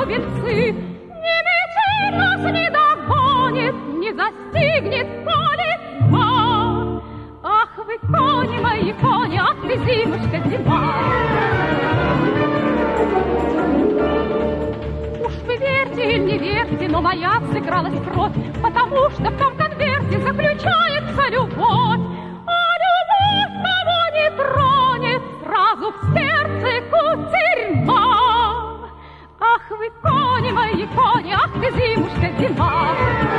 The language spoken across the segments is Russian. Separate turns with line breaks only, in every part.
бубенцы. Ни метель нас не догонит, не застигнет поле тьма. Ах вы, кони мои, кони, ах ты, зимушка, зима. Уж вы верьте или не верьте, но моя сыгралась кровь, потому что в том конверте заключается любовь. А любовь кого не тронет, сразу в сердце кутерьма. Ах вы, кони мои, кони, ах ты, зимушка, зима.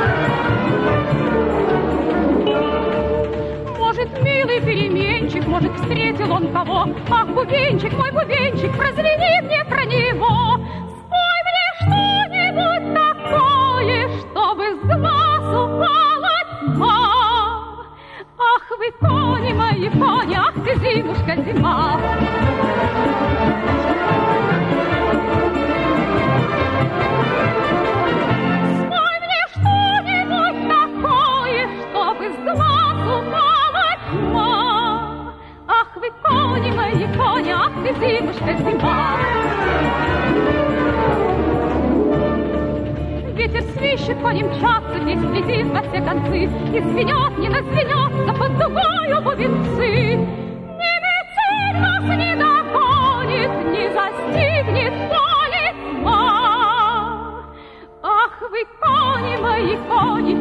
Может, милый переменчик, может, встретил он кого. Ах, бубенчик, мой бубенчик, прозвени мне про него. Спой мне что-нибудь такое, чтобы с глаз упала тьма. Ах вы, кони мои, кони, ах ты, зимушка, зима. Спой мне что-нибудь такое, чтобы с глаз упала тьма. Ах вы, кони мои, кони, ах ты, зимушка, зима. Ветер свищет, кони мчатся, весь летит во все концы, и звенят, не назвенятся под дугою бубенцы. Ни метель нас не догонит, не застигнет поле тьма. Ах вы, кони мои, кони,